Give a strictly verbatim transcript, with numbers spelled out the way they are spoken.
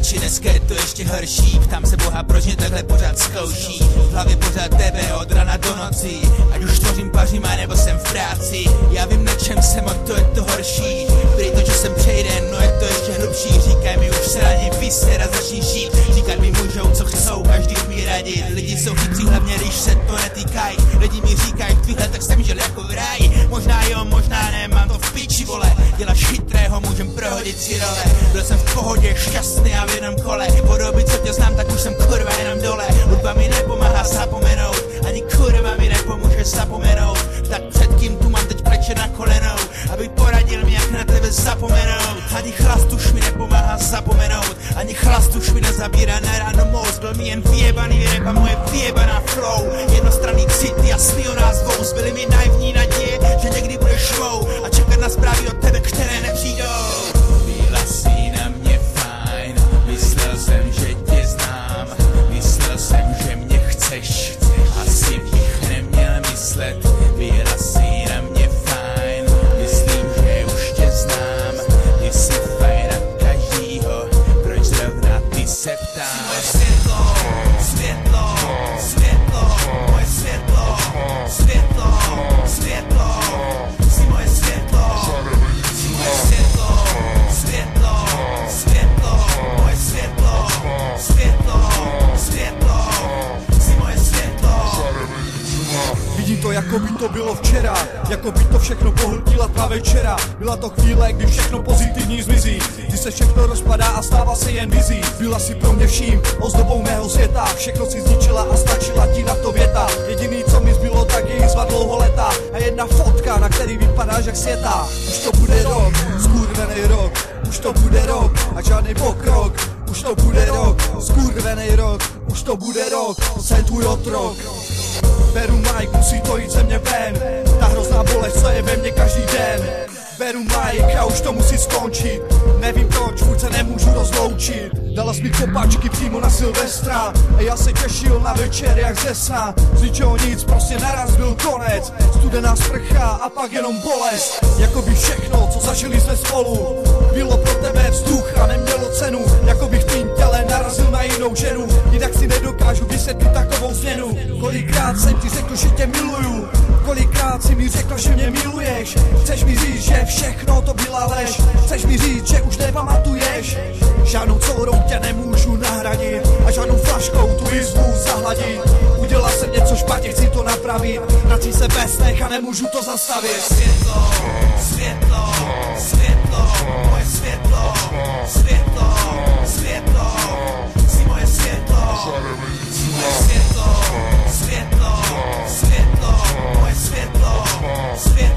piči, dneska je to ještě horší. Ptám se Boha, proč mě takhle pořád zkouší. V hlavě pořád tebe od rana do noci, ať už tvořím pařima nebo jsem v práci. Já vím, na čem jsem a to je to horší. Prý to, že jsem přejden, no je to ještě hlubší. Říkaj mi už sraně, vyser a začni žít. Říkat mi můžou, co chcou, každý umí radit. Lidi jsou chytří, hlavně když se to netýkají. Lidi mi říkají, v tvých letech jsem žil jako v ráji. Možná jo, možná ne, mám to v piči, vole. Děláš chytrého, můžem prohodit si role. Byl jsem v pohodě, šťastný a v jednom kole. Po doby, co tě znám, tak už jsem kurva jenom dole. Hudba mi nepomáhá zapomenout, ani kurva mi nepomůže zapomenout. Tak před kým tu mám teď pleče na kolenou, aby poradil mi, jak na tebe zapomenout. Ani chlast už mi nepomáhá zapomenout, ani chlast už mi nezabírá na ráno moc. Byl mi jen vyjebaný rap a moje vyjebaná flow. Jednostranný city a sny o nás dvou. Zbyly mi naivní naděje, že někdy budeš švou a čekat na zprávy od tebe, které nepřijdou. Byla jsi na mě fajn, myslel jsem, že tě znám. Myslel jsem, že mě chceš, asi bych neměl myslet. Byla jsi na mě fajn, myslím, že už tě znám. Ty jsi fajn na každýho, proč zrovna ty se ptám. Moje světlo, světlo, světlo, moje světlo, světlo, světlo, jsi moje světlo, jsi moje světlo, světlo, světlo, moje světlo, světlo, světlo, jsi moje světlo. Vidím to, jako by to bylo včera, jako by to všechno pohltila tma večera. Byla to chvíle, kdy všechno pozitivní zmizí, kdy se všechno rozpadá a stává se jen vizí. Byla si pro mě vším ozdobou mého světa, všechno si zničila a stačila ti na to věta. Jediný, co mi zbylo, tak je jízva dlouholeta a jedna fotka, na který vypadáš jak světa. Už to bude rok, skurvenej rok, už to bude rok a žádný pokrok. Už to bude rok, skurvenej rok, už to bude rok, jsem tvůj otrok. Beru Mike, musí to jít ze mě ven, ta hrozná bolest, co je ve mně každý den. Beru Mike a už to musí skončit, nevím proč, furt se nemůžu rozloučit. Dala jsi mi kopačky přímo na Silvestra a já se těšil na večer jak ze sna. Z ničeho nic, prostě naraz byl konec, studená sprcha a pak jenom bolest. Jakoby všechno, co zažili jsme spolu, bylo pro tebe vzduch a nemělo cenu. Jakoby v tvým těle narazil na jinou ženu, jinak si nedokážu vysvětlit takovou změnu. Kolikrát jsem ti řekl, že tě miluju, kolikrát si mi řekl, že mě miluješ. Chceš mi říct, že všechno to byla lež, chceš mi říct, že už nepamatuješ. Žádnou courou tě nemůžu nahradit a žádnou flaškou tu jizvu zahladit. Udělal jsem něco špatně, chci to napravit, vrací se bez nech a nemůžu to zastavit. Světlo, světlo, světlo, moje světlo, světlo, světlo, jsi moje světlo, jsi moje světlo, světlo, světlo, moje světlo, světlo.